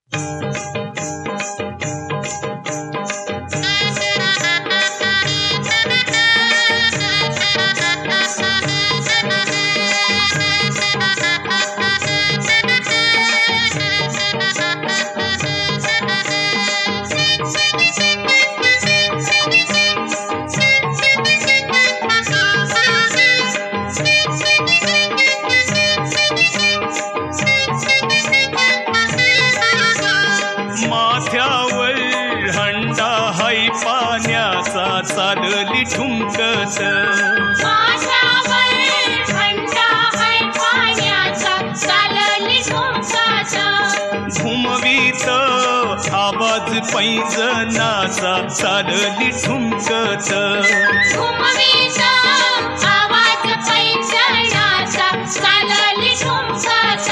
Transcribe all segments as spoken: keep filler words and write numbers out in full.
माथ्यावर हंडा हाय पाण्याचा चालली ठुमकत, माथ्यावर हंडा हाय पाण्याचा चालली ठुमकत, घुमवीत आवाज पैंजनाचा चालली ठुमकत, घुमवीत आवाज पैंजनाचा चालली ठुमकत.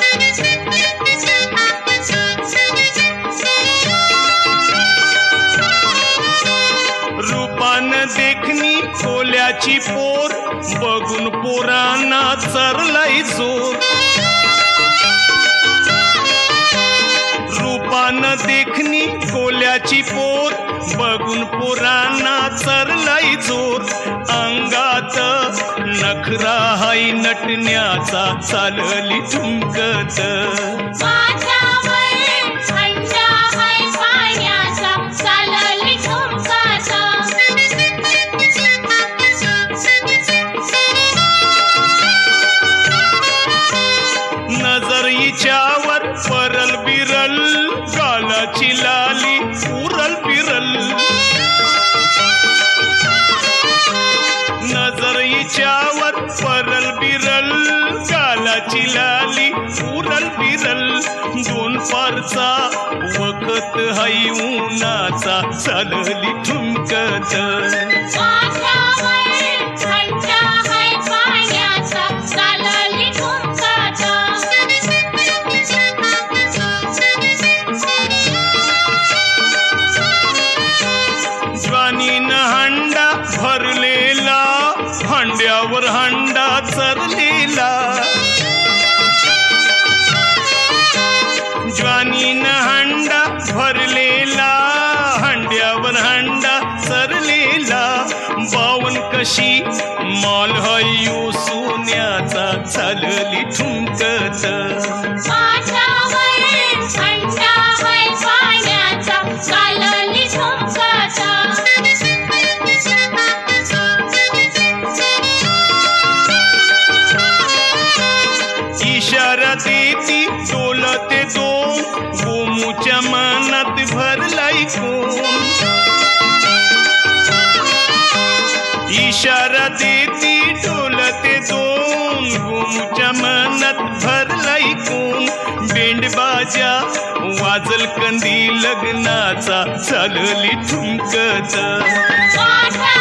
रूपान देखणी कोल्याची पोर बघून पोरांना चरलाई जोर, रूपान देखणी कोल्याची पोर बघून पोरांना चरलाई जोर, अंगात नखरा हाय नटण्याचा चालली ठुमकत, माथ्यावर हंडा हाय पाण्याचा चालली ठुमकत. नजर हिच्यावर परल बिरल गालाची लाली उरल बिरल, नजर हिच्यावर परल बिरल गालाची लाली उरल बिरल, दोन पारचा वखत हाय उन्हाचा चालली ठुमकत, माथ्यावर हंडा हाय पाण्याचा चालली ठुमकत. ज्वानीन हंडा भरलेला हंड्यावर हंडा चरलेला, ज्वानीन हंडा भरलेला हंड्यावर हंडा चरलेला, बावन कशी माल हाय सोन्याचा चालली ठुमकत, माथ्यावर हंडा हाय पाण्याचा चालली ठुमकत. इशारा देती डोलते दोन गोमूच्या मनात भरलाई कोण, इशारा देती डोलते दोन गोमूच्या मनात भरलाई कोण, बेंडबाजा वाजल कंदी लग्नाचा चालली ठुमकत, माथ्यावर